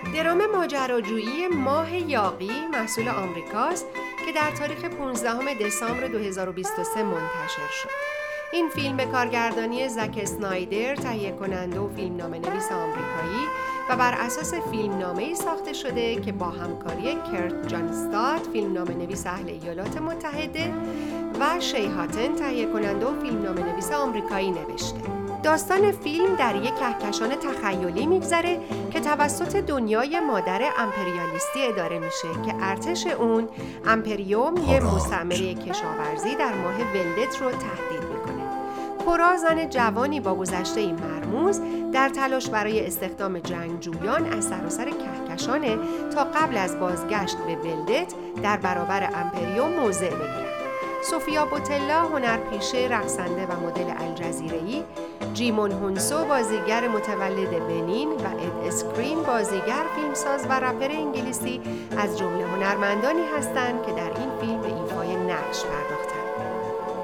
درام ماجراجویی ماه یاغی محصول آمریکاست که در تاریخ 15 دسامبر 2023 منتشر شد. این فیلم به کارگردانی زک اسنایدر، تهیه کننده و فیلمنامه‌نویس آمریکایی و بر اساس فیلمنامه‌ای ساخته شده که با همکاری کرت جانستاد، فیلمنامه‌نویس اهل ایالات متحده و شی هاتن، تهیه کننده و فیلمنامه‌نویس آمریکایی نوشته. داستان فیلم در یک کهکشان تخیلی میگذره که توسط دنیای مادر امپریالیستی اداره میشه که ارتش اون امپریوم یه مستعمره کشاورزی در ماه ولدت رو تهدید میکنه. کورا زن جوانی با گذشته مرموز در تلاش برای استخدام جنگجویان از سراسر کهکشانه تا قبل از بازگشت به ولدت در برابر امپریوم موضع بگیرد. سوفیا بوتلا، هنرپیشه، رقصنده و مدل الجزیره‌ای، جیمون هونسو، بازیگر متولد بنین و اد اسکرین، بازیگر، فیلمساز و رپر انگلیسی از جمله هنرمندانی هستند که در این فیلم به ایفای نقش پرداختند.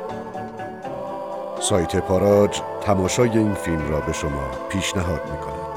سایت پاراج تماشای این فیلم را به شما پیشنهاد می‌کند.